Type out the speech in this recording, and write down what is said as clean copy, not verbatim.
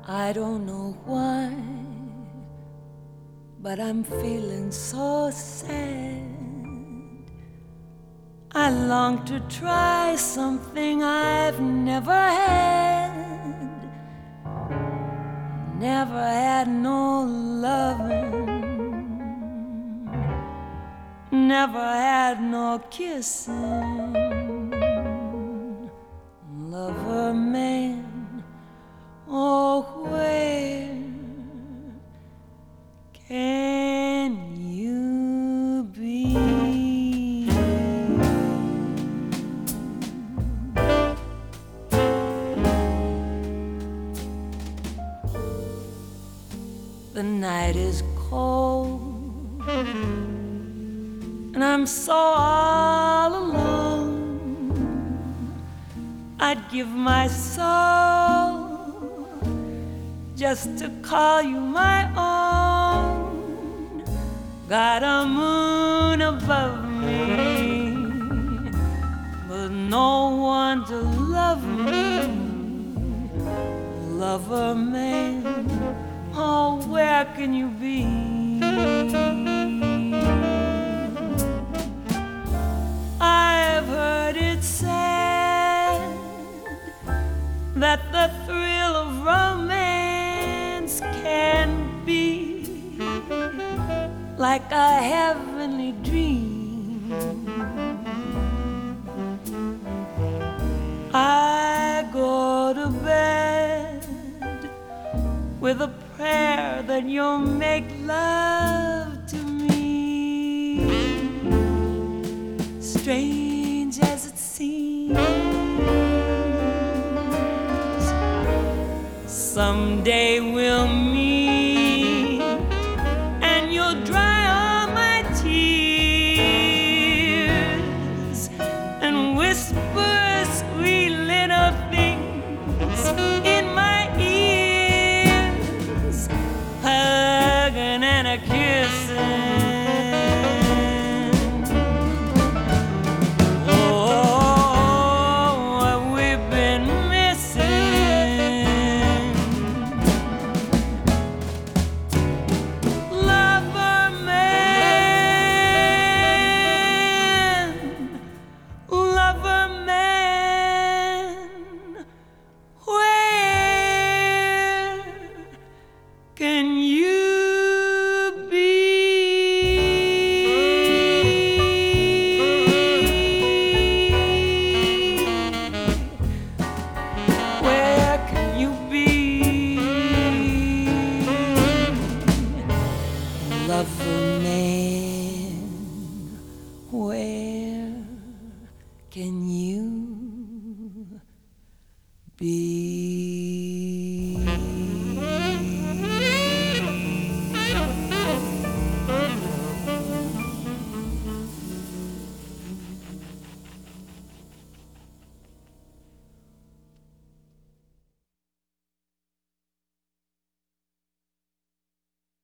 I don't know why, but I'm feeling so sad. I long to try something I've never had. Never had no loving, never had no kissing. Lover man, oh where can you be? The night is cold and I'm so all alone. I'd give my soul just to call you my own. Got a moon above me, but no one to love me. Lover man, oh, where can you be? I've heard it said that the thrill of romance can be like a heavenly dream. I go to bed with a prayer that you'll make love to me. Strange as it seems, someday we'll meet and you'll dry all my tears and whisper sweet little things in my ears, hugging and a kissing. Oh, what we've been missing. Lover man, where can you be? Where can you be? Lover man, where can you be?